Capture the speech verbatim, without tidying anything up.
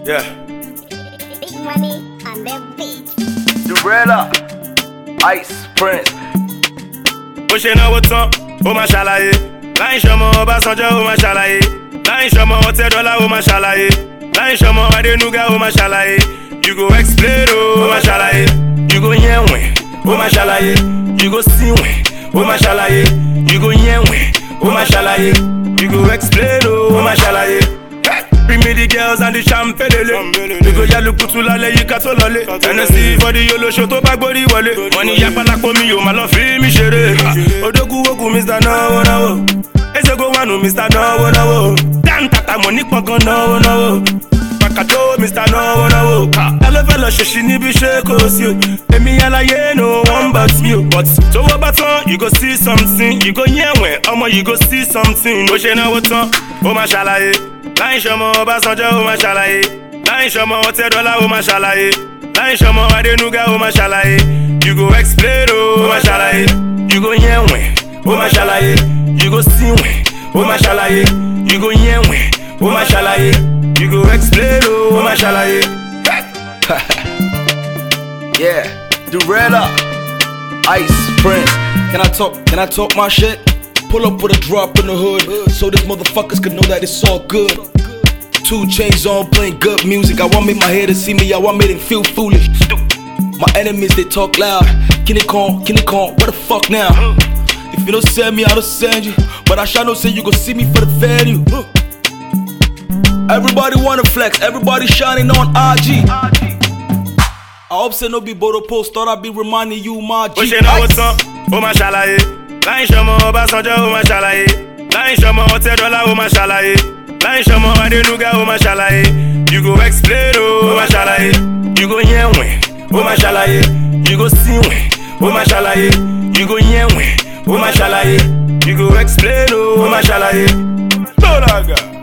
Yeah. Big money on the beat. Durella, Ice Prince. Bó ṣe náwó tán, ó máa ṣàlàyé. Láì ṣọmọ Ọbásanjọ́, ó máa ṣàlàyé. Láì ṣọmọ Ọ̀tẹ́dọ́lá, ó máa ṣàlàyé. Láì ṣọmọ Adénúgà, ó máa ṣàlàyé. You go explain, ó máa ṣàlàyé. You go yẹ̀wẹ̀, ó máa ṣàlàyé. You go síwẹ̀, ó máa ṣàlàyé. You go yẹ̀wẹ̀, ó máa ṣàlàyé. You go explain, ó máa ṣàlàyé. Bring me the girls and the champagne. You go yalu kutu lálẹ́ yìí ká tó lọlé. Tennessee for the yolo show tó bá gbórí wọlé. Wọ́n ní yapalapo mi yóò máa lọ fi mi ṣeré. Odogun ogun Mister Náwó Náwó. Ezego wanu Mister Náwó Náwó. Dáńtàtà mọ̀ ní pọ̀ngàn náwó náwó. Pàkàtó Mister Náwó Náwó. Ẹlẹ́fẹ́ lọ ṣèṣì níbi ṣé kò sí o. Èmi aláyé no one but me o. But tówó bá tán, you go see something. You go yẹ̀wẹ̀, ọmọ you go see something. Bó ṣe náwó tán, ó máa ṣàlàyé. Láì ṣọmọ Ọbásanjọ́, ó máa ṣàlàyé. Láì ṣọmọ Ọ̀tẹ́dọ́lá, ó máa ṣàlàyé. Láì ṣọmọ Adénúgà, ó máa ṣàlàyé. You go explain, ó máa ṣàlàyé. You go yẹ̀wẹ̀, ó máa ṣàlàyé. You go síwẹ̀, ó máa ṣàlàyé. You go yẹ̀wẹ̀, ó máa ṣàlàyé. You go explain, ó máa ṣàlàyé. Yeah, Durella, Ice Prince. Can I talk? Can I talk my shit? Pull up with a drop in the hood, so these motherfuckers can know that it's all good. Two chains on, playing good music. I want me my head to see me, I want me to feel foolish. My enemies, they talk loud. Kenny Con, Kenny Con, what the fuck now? If you don't send me, I don't send you. But I shall not say you gon' see me for the venue. Everybody wanna flex, everybody shining on I G. I hope say no be Bodo Post, thought I'd be reminding you my G. Bó ṣe náwó tán, ó máa ṣàlàyé. Láì ṣọmọ Ọbásanjọ́, ó máa ṣàlàyé. Láì ṣọmọ Ọ̀tẹ́dọ́lá, ó máa ṣàlàyé. Láì ṣọmọ Adénúgà, ó máa ṣàlàyé. You go explain, ó máa ṣàlàyé. You go yẹ̀wẹ̀, ó máa ṣàlàyé. You go síwẹ̀, ó máa ṣàlàyé. You go yẹ̀wẹ̀, ó máa ṣàlàyé. You go explain, ó máa ṣàlàyé. Tó lága.